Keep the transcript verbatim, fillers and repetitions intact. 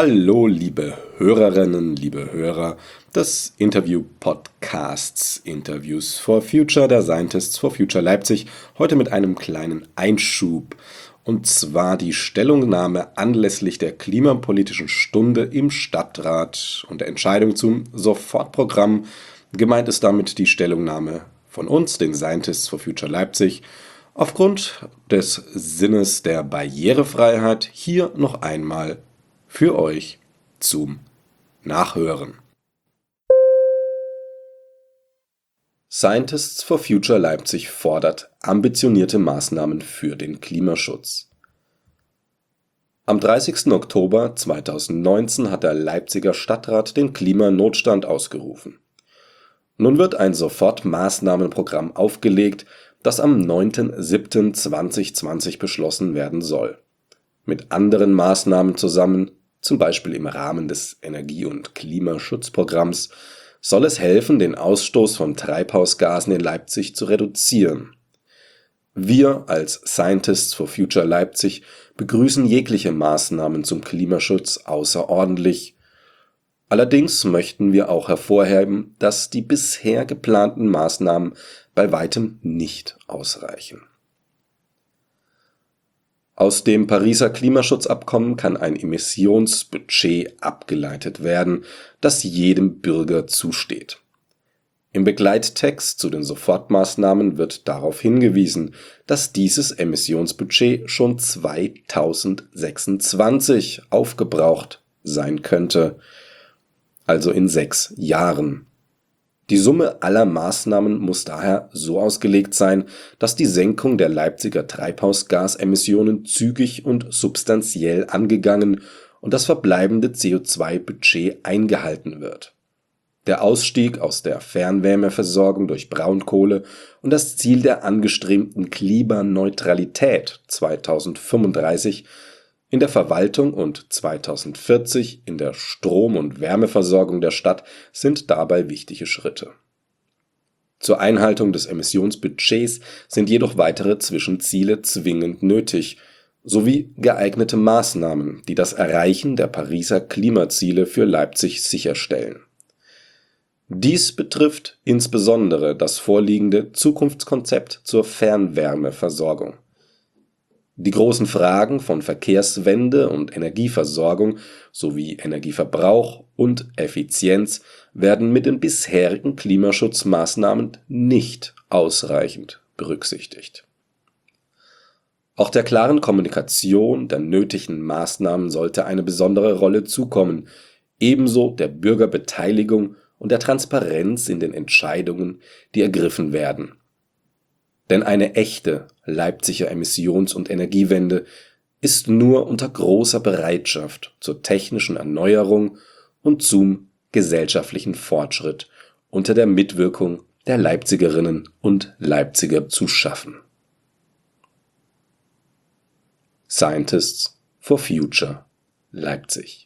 Hallo, liebe Hörerinnen, liebe Hörer des Interview-Podcasts Interviews for Future der Scientists for Future Leipzig. Heute mit einem kleinen Einschub. Und zwar die Stellungnahme anlässlich der klimapolitischen Stunde im Stadtrat und der Entscheidung zum Sofortprogramm. Gemeint ist damit die Stellungnahme von uns, den Scientists for Future Leipzig, aufgrund des Sinnes der Barrierefreiheit hier noch einmal für euch zum Nachhören. Scientists for Future Leipzig fordert ambitionierte Maßnahmen für den Klimaschutz. Am dreißigsten Oktober zweitausendneunzehn hat der Leipziger Stadtrat den Klimanotstand ausgerufen. Nun wird ein Sofortmaßnahmenprogramm aufgelegt, das am neunten siebten zweitausendzwanzig beschlossen werden soll. Mit anderen Maßnahmen zusammen, zum Beispiel im Rahmen des Energie- und Klimaschutzprogramms, soll es helfen, den Ausstoß von Treibhausgasen in Leipzig zu reduzieren. Wir als Scientists for Future Leipzig begrüßen jegliche Maßnahmen zum Klimaschutz außerordentlich. Allerdings möchten wir auch hervorheben, dass die bisher geplanten Maßnahmen bei weitem nicht ausreichen. Aus dem Pariser Klimaschutzabkommen kann ein Emissionsbudget abgeleitet werden, das jedem Bürger zusteht. Im Begleittext zu den Sofortmaßnahmen wird darauf hingewiesen, dass dieses Emissionsbudget schon zweitausendsechsundzwanzig aufgebraucht sein könnte, also in sechs Jahren. Die Summe aller Maßnahmen muss daher so ausgelegt sein, dass die Senkung der Leipziger Treibhausgasemissionen zügig und substanziell angegangen und das verbleibende C O zwei Budget eingehalten wird. Der Ausstieg aus der Fernwärmeversorgung durch Braunkohle und das Ziel der angestrebten Klimaneutralität zweitausendfünfunddreißig in der Verwaltung und zweitausendvierzig in der Strom- und Wärmeversorgung der Stadt sind dabei wichtige Schritte. Zur Einhaltung des Emissionsbudgets sind jedoch weitere Zwischenziele zwingend nötig, sowie geeignete Maßnahmen, die das Erreichen der Pariser Klimaziele für Leipzig sicherstellen. Dies betrifft insbesondere das vorliegende Zukunftskonzept zur Fernwärmeversorgung. Die großen Fragen von Verkehrswende und Energieversorgung sowie Energieverbrauch und Effizienz werden mit den bisherigen Klimaschutzmaßnahmen nicht ausreichend berücksichtigt. Auch der klaren Kommunikation der nötigen Maßnahmen sollte eine besondere Rolle zukommen, ebenso der Bürgerbeteiligung und der Transparenz in den Entscheidungen, die ergriffen werden. Denn eine echte Leipziger Emissions- und Energiewende ist nur unter großer Bereitschaft zur technischen Erneuerung und zum gesellschaftlichen Fortschritt unter der Mitwirkung der Leipzigerinnen und Leipziger zu schaffen. Scientists for Future Leipzig.